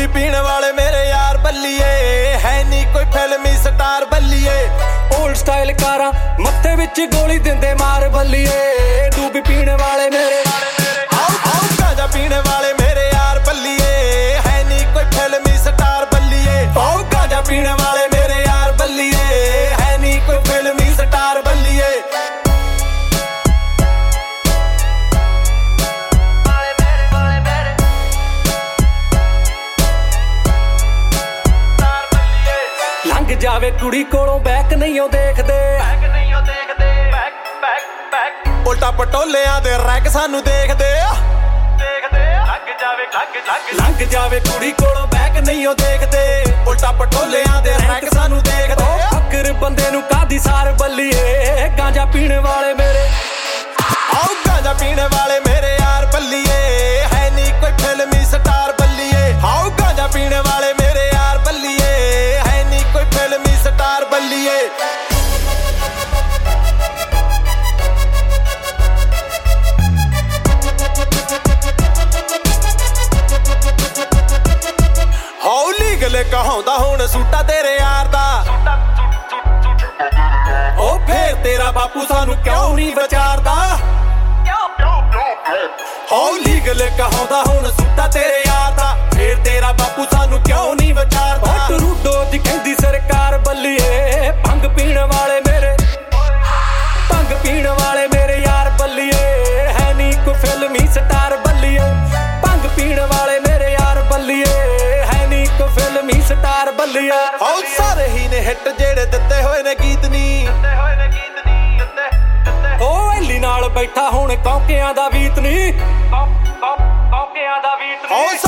dooby ਪੀਣ ਵਾਲੇ ਮੇਰੇ ਯਾਰ ਬੱਲੀਏ ਹੈ ਨਹੀਂ ਕੋਈ ਫਿਲਮੀ ਸਟਾਰ ਬੱਲੀਏ ਓਲਡ ਸਟਾਈਲ ਕਾਰਾਂ ਮੱਥੇ ਵਿੱਚ ਗੋਲੀ ਦਿੰਦੇ ਮਾਰ ਬੱਲੀਏ ਡੂਬੀ ਪੀਣ ਵਾਲੇ ਮੇਰੇ ਆਓ ਗਾਂਜਾ ਪੀਣ ਵਾਲੇ ਮੇਰੇ ਯਾਰ ਬੱਲੀਏ ਹੈ ਨਹੀਂ ਕੋਈ ਫਿਲਮੀ ਸਟਾਰ ਬੱਲੀਏ ਆਓ ਗਾਂਜਾ ਪੀਣ ਵਾਲੇ ਮੇਰੇ ਯਾਰ ਬੱਲੀਏ ਹੈ ਨਹੀਂ ਕੋਈ ਫਿਲਮੀ ਸਟਾਰ ਬੱਲੀਏ ਲੰਘ ਜਾਵੇ ਕੁੜੀ ਕੋਲੋਂ ਬੈਕ ਨਹੀਂ ਉਹ ਦੇਖਦੇ ਉਲਟਾ ਪਟੋਲਿਆਂ ਦੇ ਰੈਕ ਸਾਨੂੰ ਦੇਖਦੇ ਲੰਘ ਜਾਵੇ ਕੁੜੀ ਕੋਲੋਂ ਬੈਕ ਨਹੀਂ ਉਹ ਦੇਖਦੇ ਉਲਟਾ ਪਟੋਲਿਆਂ ਦੇ ਰੈਕ ਸਾਨੂੰ ਦੇਖਦੇ ਫੱਕਰ ਬੰਦੇ ਨੂੰ ਕਾਦੀ ਸਾਰ ਬੱਲੀਏ ਗਾਂਜਾ ਪੀਣ ਵਾਲੇ ਮੇਰੇ ਆਓ ਗਾਂਜਾ ਪੀਣ ਵਾਲੇ ਮੇਰੇ ਯਾਰ ਬੱਲੀਏ ਹੈ ਨਹੀਂ ਕੋਈ ਫਿਲਮੀ ਸਟਾਰ ਬੱਲੀਏ ਆਓ ਗਾਂਜਾ ਪੀਣ ਵਾਲੇ ਮੇਰੇ ਯਾਰ ਬੱਲੀਏ ਹੈ ਨਹੀਂ ਕੋਈ ਫਿਲਮੀ ਸਟਾਰ ਬੱਲੀਏ ਹੌਲੀ ਗਲੇ ਕਹਾਉਂਦਾ ਹੁਣ ਸੂਟਾ ਤੇਰੇ ਯਾਰ ਦਾ ਉਹ ਫੇਰ ਤੇਰਾ ਬਾਪੂ ਸਾਨੂੰ ਕਿਉਂ ਨਹੀਂ ਵਿਚਾਰਦਾ ਹੌਲੀ ਗਲੇ ਕਹਾਉਂਦਾ ਹੁਣ ਸੂਟਾ ਤੇਰੇ ਯਾਰ ਦਾ ਫੇਰ ਤੇਰਾ ਬਾਪੂ ਸਾਨੂੰ ਕਿਉਂ ਨਹੀਂ ਵਿਚਾਰਦਾ ਟਰੂਡੋ ਦੀ ਕਹਿੰਦੀ ਸਰਕਾਰ ਬੱਲੀਏ ਭੰਗ ਪੀਣ ਵਾਲੇ ਮੇਰੇ ਭੰਗ ਪੀਣ ਵਾਲੇ ਮੇਰੇ ਯਾਰ ਬੱਲੀਏ ਹੈ ਨਹੀਂ ਕੋਈ ਫਿਲਮੀ ਸਟਾਰ ਬੱਲੀਏ ਭੰਗ ਪੀਣ ਵਾਲੇ ਮੇਰੇ ਯਾਰ ਬੱਲੀਏ ਹੈ ਨਹੀਂ ਕੋਈ ਫਿਲਮੀ ਸਟਾਰ ਬੱਲੀਏ ਹੌ ਸਾਰੇ ਹੀ ਨੇ ਹਿੱਟ ਜਿਹੜੇ ਦਿੱਤੇ ਹੋਏ ਨੇ ਗੀਤ ਨਹੀਂ ਉਹ ਐਲੀ ਨਾਲ ਬੈਠਾ ਹੁਣ ਕੌਂਕਿਆਂ ਦਾ ਵੀਤ ਨਹੀਂ ਕੌਂਕਿਆਂ ਦਾ ਵੀਤ ਨਹੀਂ